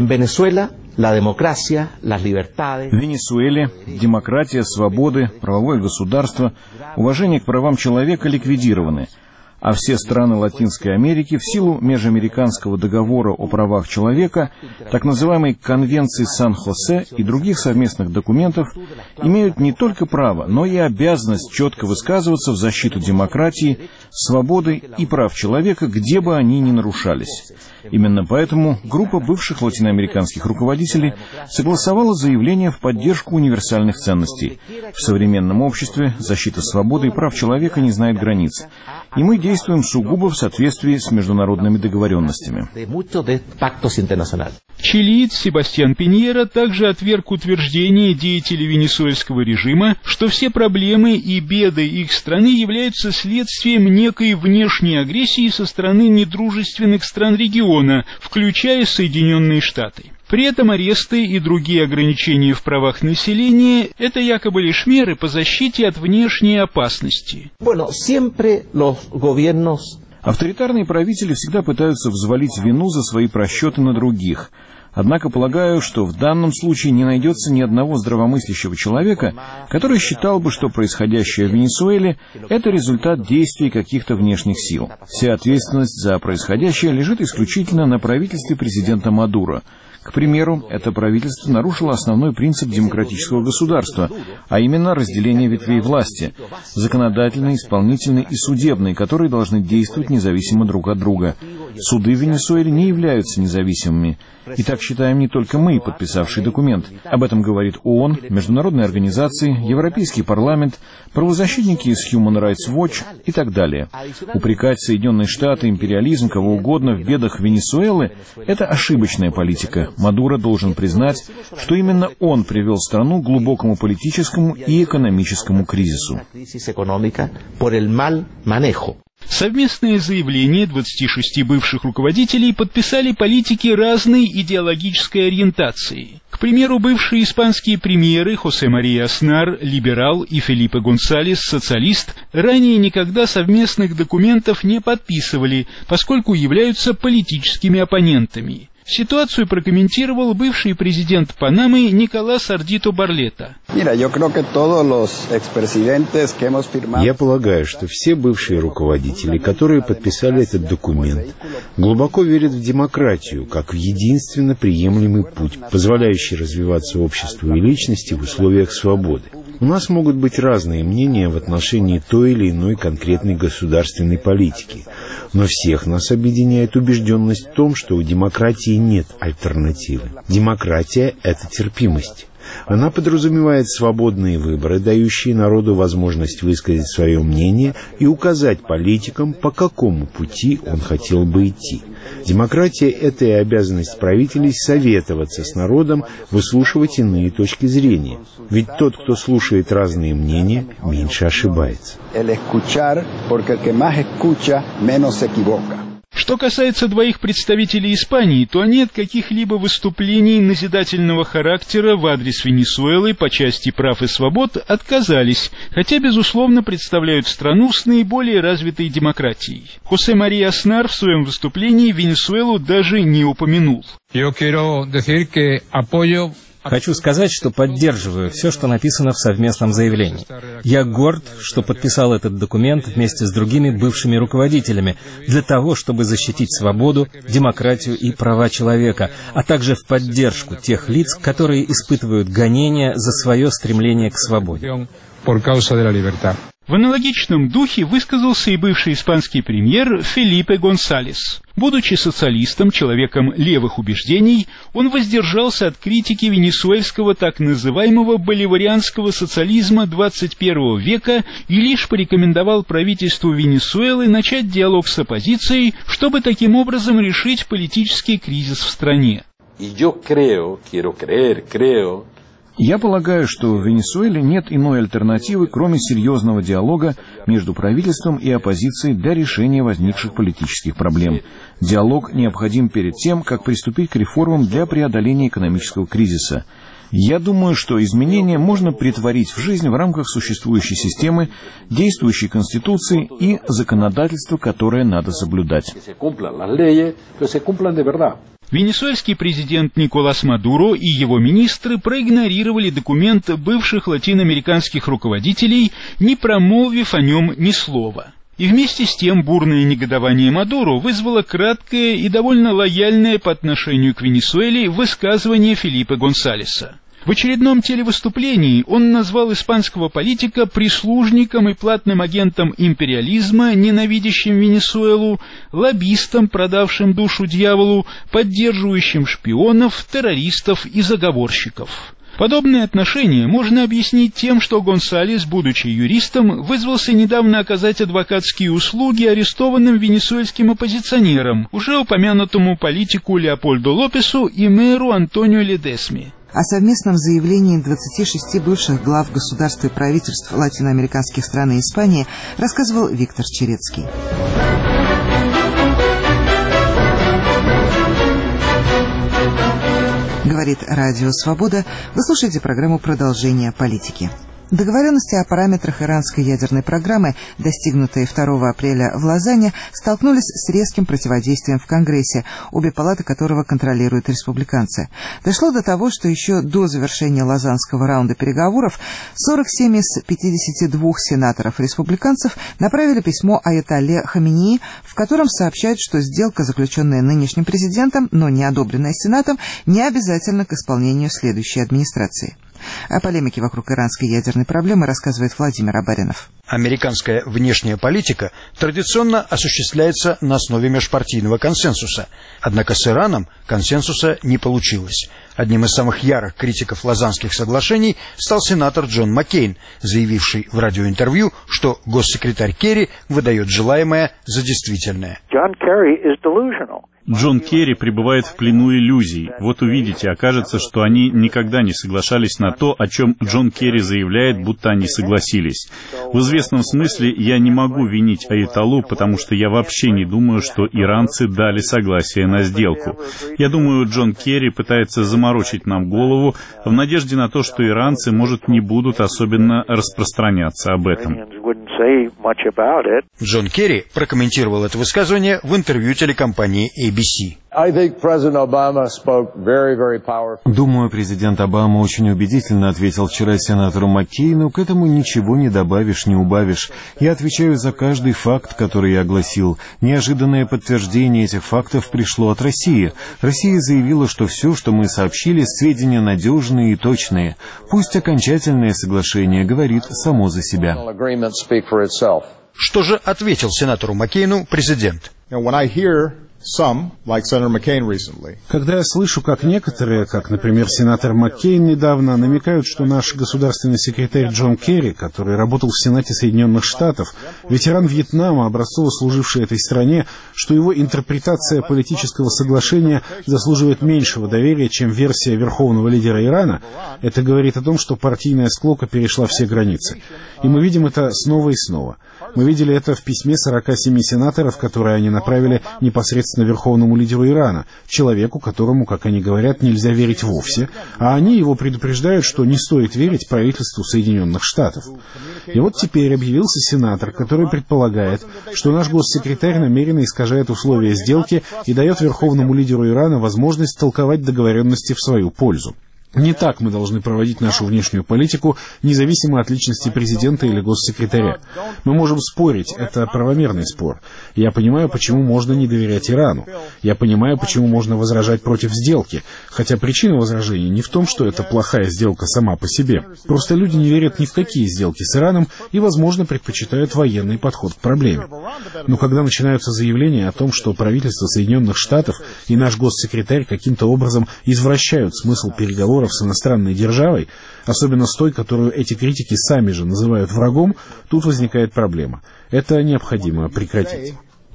Speaker 10: Венесуэле демократия, свободы, правовое государство, уважение к правам человека ликвидированы, а все страны Латинской Америки в силу Межамериканского договора о правах человека, так называемой Конвенции Сан-Хосе и других совместных документов, имеют не только право, но и обязанность четко высказываться в защиту демократии, свободы и прав человека, где бы они ни нарушались. Именно поэтому группа бывших латиноамериканских руководителей согласовала заявление в поддержку универсальных ценностей. В современном обществе защита свободы и прав человека не знает границ, и мы действуем сугубо в соответствии с международными договоренностями.
Speaker 8: Чилиец Себастьян Пиньера также отверг утверждение деятелей венесуэльского режима, что все проблемы и беды их страны являются следствием некой внешней агрессии со стороны недружественных стран региона, включая Соединенные Штаты. При этом аресты и другие ограничения в правах населения – это якобы лишь меры по защите от внешней опасности.
Speaker 10: Авторитарные правители всегда пытаются взвалить вину за свои просчеты на других. Однако полагаю, что в данном случае не найдется ни одного здравомыслящего человека, который считал бы, что происходящее в Венесуэле – это результат действий каких-то внешних сил. Вся ответственность за происходящее лежит исключительно на правительстве президента Мадуро. К примеру, это правительство нарушило основной принцип демократического государства, а именно разделение ветвей власти – законодательной, исполнительной и судебной, которые должны действовать независимо друг от друга. Суды в Венесуэле не являются независимыми. И так считаем не только мы, подписавшие документ. Об этом говорит ООН, международные организации, Европейский парламент, правозащитники из Human Rights Watch и так далее. Упрекать Соединенные Штаты, империализм, кого угодно в бедах Венесуэлы – это ошибочная политика. Мадуро должен признать, что именно он привел страну к глубокому политическому и экономическому кризису.
Speaker 8: Совместное заявление 26 бывших руководителей подписали политики разной идеологической ориентации. К примеру, бывшие испанские премьеры Хосе Мария Аснар, либерал, и Фелипе Гонсалес, социалист, ранее никогда совместных документов не подписывали, поскольку являются политическими оппонентами. Ситуацию прокомментировал бывший президент Панамы Николас Ардито Барлета.
Speaker 11: Я полагаю, что все бывшие руководители, которые подписали этот документ, глубоко верят в демократию как в единственно приемлемый путь, позволяющий развиваться обществу и личности в условиях свободы. У нас могут быть разные мнения в отношении той или иной конкретной государственной политики, но всех нас объединяет убежденность в том, что у демократии нет альтернативы. Демократия – это терпимость. Она подразумевает свободные выборы, дающие народу возможность высказать свое мнение и указать политикам, по какому пути он хотел бы идти. Демократия – это и обязанность правителей советоваться с народом, выслушивать иные точки зрения. Ведь тот, кто слушает разные мнения, меньше ошибается.
Speaker 8: Что касается двоих представителей Испании, то они от каких-либо выступлений назидательного характера в адрес Венесуэлы по части прав и свобод отказались, хотя, безусловно, представляют страну с наиболее развитой демократией. Хосе Мария Аснар в своем выступлении Венесуэлу даже не упомянул.
Speaker 9: Хочу сказать, что поддерживаю все, что написано в совместном заявлении. Я горд, что подписал этот документ вместе с другими бывшими руководителями для того, чтобы защитить свободу, демократию и права человека, а также в поддержку тех лиц, которые испытывают гонения за свое стремление к свободе.
Speaker 8: В аналогичном духе высказался и бывший испанский премьер Фелипе Гонсалес. Будучи социалистом, человеком левых убеждений, он воздержался от критики венесуэльского так называемого боливарианского социализма 21 века и лишь порекомендовал правительству Венесуэлы начать диалог с оппозицией, чтобы таким образом решить политический кризис в стране.
Speaker 10: Я полагаю, что в Венесуэле нет иной альтернативы, кроме серьезного диалога между правительством и оппозицией для решения возникших политических проблем. Диалог необходим перед тем, как приступить к реформам для преодоления экономического кризиса. Я думаю, что изменения можно претворить в жизнь в рамках существующей системы, действующей Конституции и законодательства, которое надо соблюдать.
Speaker 8: Венесуэльский президент Николас Мадуро и его министры проигнорировали документ бывших латиноамериканских руководителей, не промолвив о нем ни слова. И вместе с тем бурное негодование Мадуро вызвало краткое и довольно лояльное по отношению к Венесуэле высказывание Фелипе Гонсалеса. В очередном телевыступлении он назвал испанского политика прислужником и платным агентом империализма, ненавидящим Венесуэлу, лоббистом, продавшим душу дьяволу, поддерживающим шпионов, террористов и заговорщиков. Подобное отношение можно объяснить тем, что Гонсалес, будучи юристом, вызвался недавно оказать адвокатские услуги арестованным венесуэльским оппозиционерам, уже упомянутому политику Леопольду Лопесу и мэру Антонио Ледесме.
Speaker 1: О совместном заявлении 26 бывших глав государств и правительств латиноамериканских стран и Испании рассказывал Виктор Черецкий. Говорит Радио Свобода. Вы слушаете программу «Продолжение политики». Договоренности о параметрах иранской ядерной программы, достигнутые 2 апреля в Лозанне, столкнулись с резким противодействием в Конгрессе, обе палаты которого контролируют республиканцы. Дошло до того, что еще до завершения лозаннского раунда переговоров 47 из 52 сенаторов-республиканцев направили письмо аятолле Хаменеи, в котором сообщают, что сделка, заключенная нынешним президентом, но не одобренная Сенатом, не обязательна к исполнению следующей администрации. О полемике вокруг иранской ядерной проблемы рассказывает Владимир Абаринов.
Speaker 12: Американская внешняя политика традиционно осуществляется на основе межпартийного консенсуса. Однако с Ираном консенсуса не получилось. Одним из самых ярых критиков Лозаннских соглашений стал сенатор Джон Маккейн, заявивший в радиоинтервью, что госсекретарь Керри выдает желаемое за действительное.
Speaker 13: Джон Керри пребывает в плену иллюзий. Вот увидите, окажется, что они никогда не соглашались на то, о чем Джон Керри заявляет, будто они согласились. В известном смысле я не могу винить аятоллу, потому что я вообще не думаю, что иранцы дали согласие на сделку. Я думаю, Джон Керри пытается заморочить нам голову в надежде на то, что иранцы, может, не будут особенно распространяться об этом.
Speaker 12: Джон Керри прокомментировал это высказывание в интервью телекомпании ABC.
Speaker 10: Думаю, президент Обама очень убедительно ответил вчера сенатору Маккейну, к этому ничего не добавишь, не убавишь. Я отвечаю за каждый факт, который я огласил. Неожиданное подтверждение этих фактов пришло от России. Россия заявила, что все, что мы сообщили, сведения надежные и точные. Пусть окончательное соглашение говорит само за себя.
Speaker 12: Что же ответил сенатору Маккейну президент?
Speaker 14: Когда я слышу, как некоторые, как, например, сенатор Маккейн недавно, намекают, что наш государственный секретарь Джон Керри, который работал в Сенате Соединенных Штатов, ветеран Вьетнама, образцово служивший этой стране, что его интерпретация политического соглашения заслуживает меньшего доверия, чем версия верховного лидера Ирана, это говорит о том, что партийная склока перешла все границы. И мы видим это снова и снова. Мы видели это в письме 47 сенаторов, которые они направили непосредственно верховному лидеру Ирана, человеку, которому, как они говорят, нельзя верить вовсе, а они его предупреждают, что не стоит верить правительству Соединенных Штатов. И вот теперь объявился сенатор, который предполагает, что наш госсекретарь намеренно искажает условия сделки и дает верховному лидеру Ирана возможность толковать договоренности в свою пользу. Не так мы должны проводить нашу внешнюю политику, независимо от личности президента или госсекретаря. Мы можем спорить, это правомерный спор. Я понимаю, почему можно не доверять Ирану. Я понимаю, почему можно возражать против сделки. Хотя причина возражений не в том, что это плохая сделка сама по себе. Просто люди не верят ни в какие сделки с Ираном и, возможно, предпочитают военный подход к проблеме. Но когда начинаются заявления о том, что правительство Соединенных Штатов и наш госсекретарь каким-то образом извращают смысл переговоров с иностранной державой, особенно с той, которую эти критики сами же называют врагом, тут возникает проблема. Это необходимо прекратить.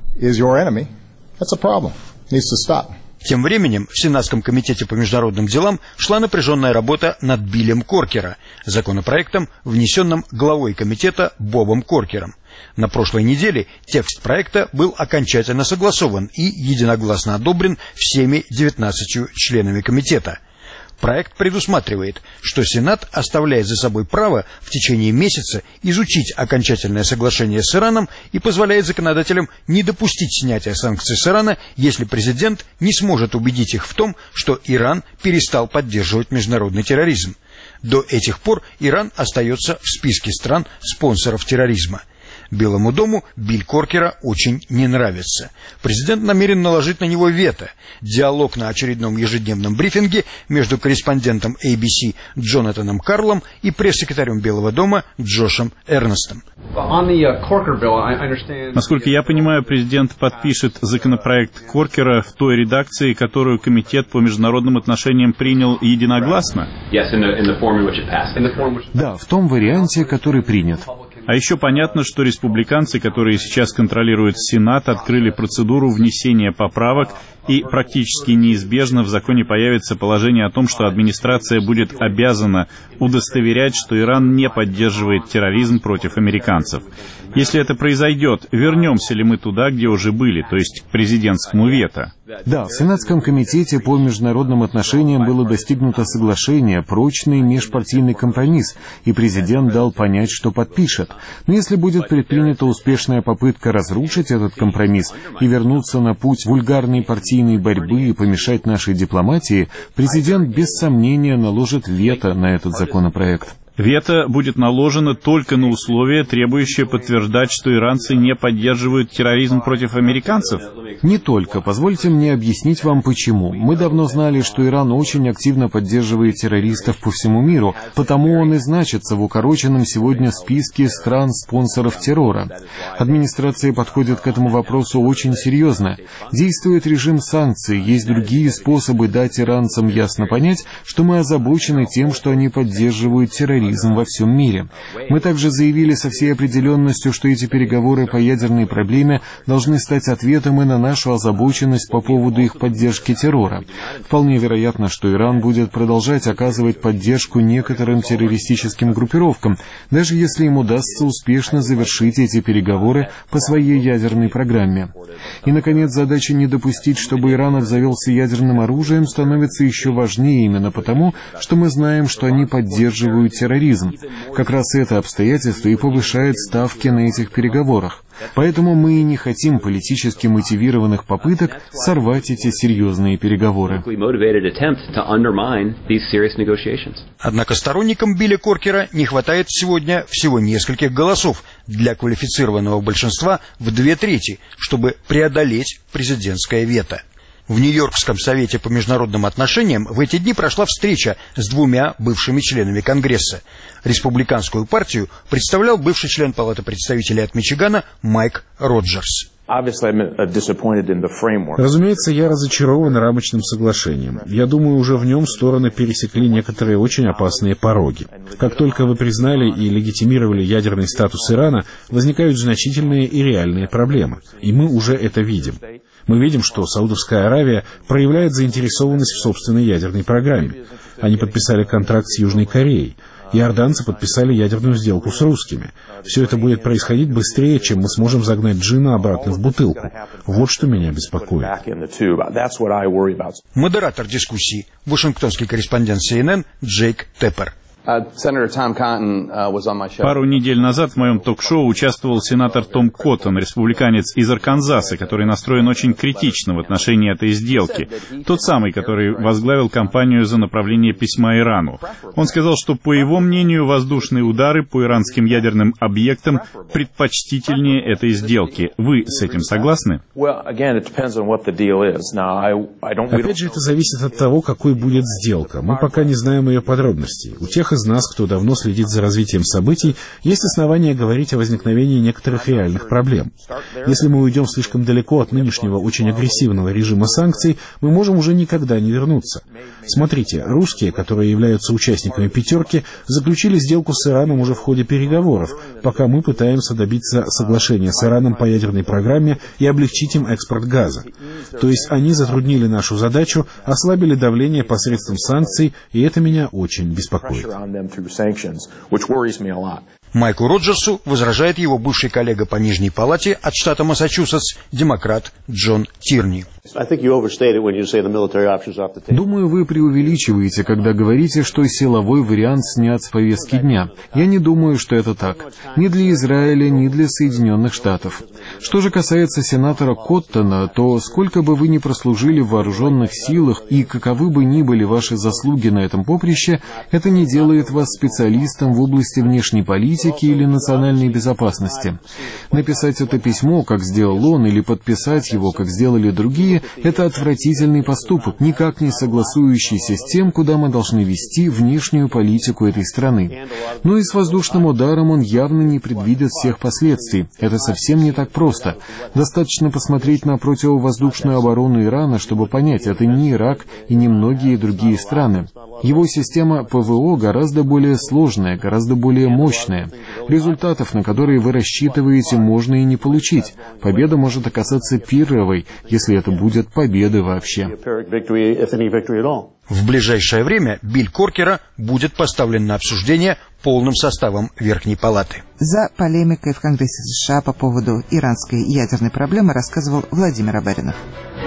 Speaker 12: Тем временем в Сенатском комитете по международным делам шла напряженная работа над Биллем Коркера, законопроектом, внесенным главой комитета Бобом Коркером. На прошлой неделе текст проекта был окончательно согласован и единогласно одобрен всеми 19 членами комитета. Проект предусматривает, что Сенат оставляет за собой право в течение месяца изучить окончательное соглашение с Ираном и позволяет законодателям не допустить снятия санкций с Ирана, если президент не сможет убедить их в том, что Иран перестал поддерживать международный терроризм. До этих пор Иран остается в списке стран-спонсоров терроризма. Белому дому Билл Коркера очень не нравится. Президент намерен наложить на него вето. Диалог на очередном ежедневном брифинге между корреспондентом ABC Джонатаном Карлом и пресс-секретарем Белого дома Джошем Эрнестом.
Speaker 13: Насколько я понимаю, президент подпишет законопроект Коркера в той редакции, которую Комитет по международным отношениям принял единогласно?
Speaker 10: Да, в том варианте, который принят.
Speaker 13: А еще понятно, что республиканцы, которые сейчас контролируют Сенат, открыли процедуру внесения поправок, и практически неизбежно в законе появится положение о том, что администрация будет обязана удостоверять, что Иран не поддерживает терроризм против американцев. Если это произойдет, вернемся ли мы туда, где уже были, то есть к президентскому вето?
Speaker 10: Да, в Сенатском комитете по международным отношениям было достигнуто соглашение, прочный межпартийный компромисс, и президент дал понять, что подпишет. Но если будет предпринята успешная попытка разрушить этот компромисс и вернуться на путь вульгарной партийной борьбы и помешать нашей дипломатии, президент без сомнения наложит вето на этот законопроект.
Speaker 13: Вето будет наложено только на условия, требующие подтверждать, что иранцы не поддерживают терроризм против американцев?
Speaker 10: Не только. Позвольте мне объяснить вам почему. Мы давно знали, что Иран очень активно поддерживает террористов по всему миру, потому он и значится в укороченном сегодня списке стран-спонсоров террора. Администрация подходит к этому вопросу очень серьезно. Действует режим санкций, есть другие способы дать иранцам ясно понять, что мы озабочены тем, что они поддерживают терроризм во всем мире. Мы также заявили со всей определенностью, что эти переговоры по ядерной проблеме должны стать ответом и на нашу озабоченность по поводу их поддержки террора. Вполне вероятно, что Иран будет продолжать оказывать поддержку некоторым террористическим группировкам, даже если им удастся успешно завершить эти переговоры по своей ядерной программе. И, наконец, задача не допустить, чтобы Иран обзавелся ядерным оружием, становится еще важнее именно потому, что мы знаем, что они поддерживают терроризм. Как раз это обстоятельство и повышает ставки на этих переговорах. Поэтому мы и не хотим политически мотивированных попыток сорвать эти серьезные переговоры.
Speaker 12: Однако сторонникам Билля Коркера не хватает сегодня всего нескольких голосов для квалифицированного большинства в 2/3, чтобы преодолеть президентское вето. В Нью-Йоркском совете по международным отношениям в эти дни прошла встреча с двумя бывшими членами Конгресса. Республиканскую партию представлял бывший член Палаты представителей от Мичигана Майк Роджерс.
Speaker 14: Разумеется, я разочарован рамочным соглашением. Я думаю, уже в нем стороны пересекли некоторые очень опасные пороги. Как только вы признали и легитимировали ядерный статус Ирана, возникают значительные и реальные проблемы. И мы уже это видим. Мы видим, что Саудовская Аравия проявляет заинтересованность в собственной ядерной программе. Они подписали контракт с Южной Кореей. Иорданцы подписали ядерную сделку с русскими. Все это будет происходить быстрее, чем мы сможем загнать джина обратно в бутылку. Вот что меня беспокоит.
Speaker 12: Модератор дискуссии, вашингтонский корреспондент CNN Джейк Теппер.
Speaker 13: Пару недель назад в моем ток-шоу участвовал сенатор Том Коттон, республиканец из Арканзаса, который настроен очень критично в отношении этой сделки. Тот самый, который возглавил кампанию за направление письма Ирану. Он сказал, что, по его мнению, воздушные удары по иранским ядерным объектам предпочтительнее этой сделки. Вы с этим согласны?
Speaker 14: Опять же, это зависит от того, какой будет сделка. Мы пока не знаем ее подробностей. У тех из нас, кто давно следит за развитием событий, есть основания говорить о возникновении некоторых реальных проблем. Если мы уйдем слишком далеко от нынешнего очень агрессивного режима санкций, мы можем уже никогда не вернуться. Смотрите, русские, которые являются участниками «пятерки», заключили сделку с Ираном уже в ходе переговоров, пока мы пытаемся добиться соглашения с Ираном по ядерной программе и облегчить им экспорт газа. То есть они затруднили нашу задачу, ослабили давление посредством санкций, и это меня очень беспокоит.
Speaker 12: Майклу Роджерсу возражает его бывший коллега по Нижней палате от штата Массачусетс, демократ Джон Тирни.
Speaker 10: Думаю, вы преувеличиваете, когда говорите, что силовой вариант снят с повестки дня. Я не думаю, что это так. Ни для Израиля, ни для Соединенных Штатов. Что же касается сенатора Коттона, то сколько бы вы ни прослужили в вооруженных силах и каковы бы ни были ваши заслуги на этом поприще, это не делает вас специалистом в области внешней политики или национальной безопасности. Написать это письмо, как сделал он, или подписать его, как сделали другие, это отвратительный поступок, никак не согласующийся с тем, куда мы должны вести внешнюю политику этой страны. Но и с воздушным ударом он явно не предвидит всех последствий. Это совсем не так просто. Достаточно посмотреть на противовоздушную оборону Ирана, чтобы понять, это не Ирак и не многие другие страны. Его система ПВО гораздо более сложная, гораздо более мощная. Результатов, на которые вы рассчитываете, можно и не получить. Победа может оказаться пирровой, если это будет победа вообще.
Speaker 12: В ближайшее время Билл Коркера будет поставлен на обсуждение полным составом Верхней Палаты.
Speaker 1: За полемикой в Конгрессе США по поводу иранской ядерной проблемы рассказывал Владимир Абаринов.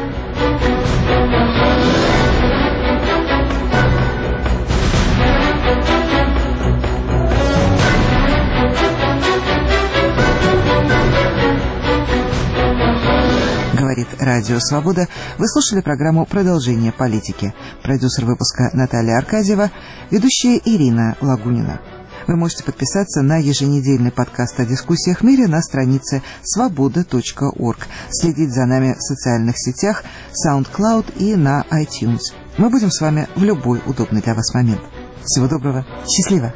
Speaker 1: Говорит Радио Свобода. Вы слушали программу «Продолжение политики». Продюсер выпуска Наталья Аркадьева, ведущая Ирина Лагунина. Вы можете подписаться на еженедельный подкаст о дискуссиях в мире на странице svoboda.org, следить за нами в социальных сетях, SoundCloud и на iTunes. Мы будем с вами в любой удобный для вас момент. Всего доброго. Счастливо.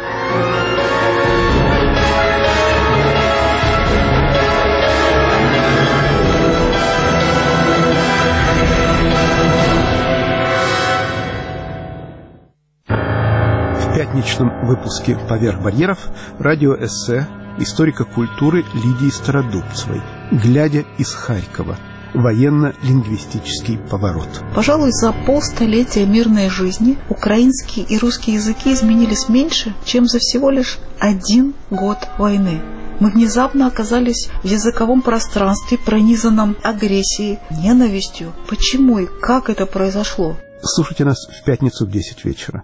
Speaker 15: В пятничном выпуске «Поверх барьеров» радиоэссе историка культуры Лидии Стародубцевой «Глядя из Харькова. Военно-лингвистический поворот».
Speaker 16: Пожалуй, за полстолетия мирной жизни украинский и русский языки изменились меньше, чем за всего лишь 1 год войны. Мы внезапно оказались в языковом пространстве, пронизанном агрессией, ненавистью. Почему и как это произошло?
Speaker 15: Слушайте нас в пятницу в 10 вечера.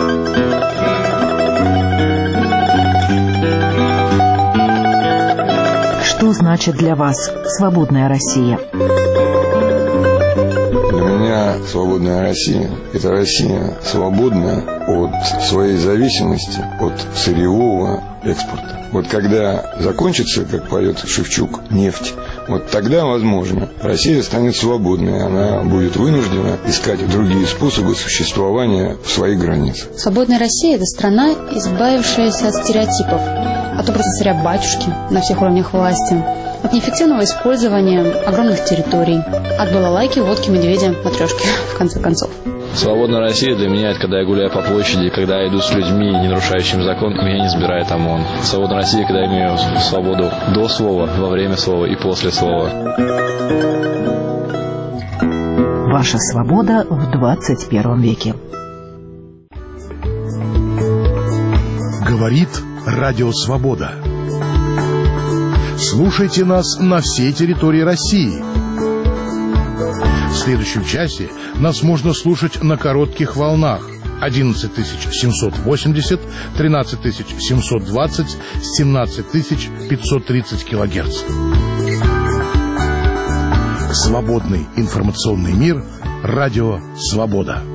Speaker 17: Что значит для вас свободная Россия?
Speaker 18: Для меня свободная Россия – это Россия свободная от своей зависимости от сырьевого экспорта. Вот когда закончится, как поет Шевчук, нефть, вот тогда, возможно, Россия станет свободной. Она будет вынуждена искать другие способы существования в своих границах.
Speaker 19: Свободная Россия – это страна, избавившаяся от стереотипов, от образа царя-батюшки на всех уровнях власти, от неэффективного использования огромных территорий, от балалайки, водки, медведя, матрешки, в конце концов.
Speaker 20: Свободная Россия для меня – это когда я гуляю по площади, когда я иду с людьми, не нарушающими закон, и меня не забирает ОМОН. Свободная Россия, когда я имею свободу до слова, во время слова и после слова.
Speaker 17: Ваша свобода в 21 веке.
Speaker 21: Говорит Радио Свобода. Слушайте нас на всей территории России. В следующем часе нас можно слушать на коротких волнах 11780, 13720, 17530 килогерц. Свободный информационный мир. Радио «Свобода».